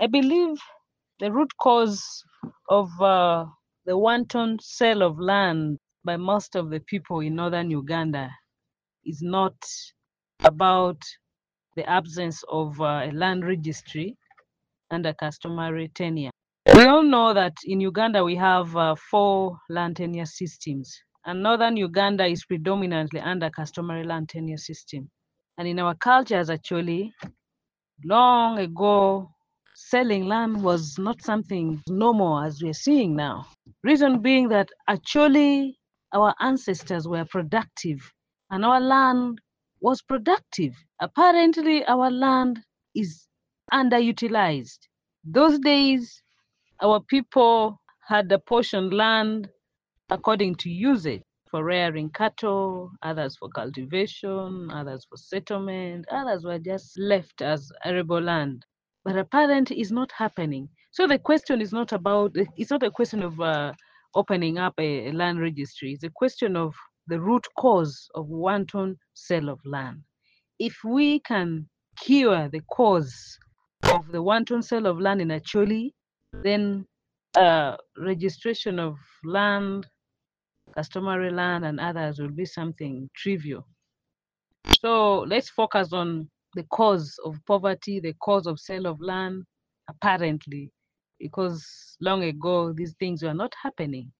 I believe the root cause of the wanton sale of land by most of the people in northern Uganda is not about the absence of a land registry and a customary tenure. We all know that in Uganda we have 4 land tenure systems, and northern Uganda is predominantly under customary land tenure system. And in our cultures, actually, long ago, selling land was not something normal as we're seeing now. Reason being that actually our ancestors were productive and our land was productive. Apparently, our land is underutilized. Those days, our people had apportioned land according to usage for rearing cattle, others for cultivation, others for settlement, others were just left as arable land. But apparently it's not happening. So the question is not about, it's not a question of opening up a land registry. It's a question of the root cause of wanton sale of land. If we can cure the cause of the wanton sale of land in Acholi, then registration of land, customary land, and others will be something trivial. So let's focus on the cause of poverty, the cause of sale of land, apparently, because long ago these things were not happening.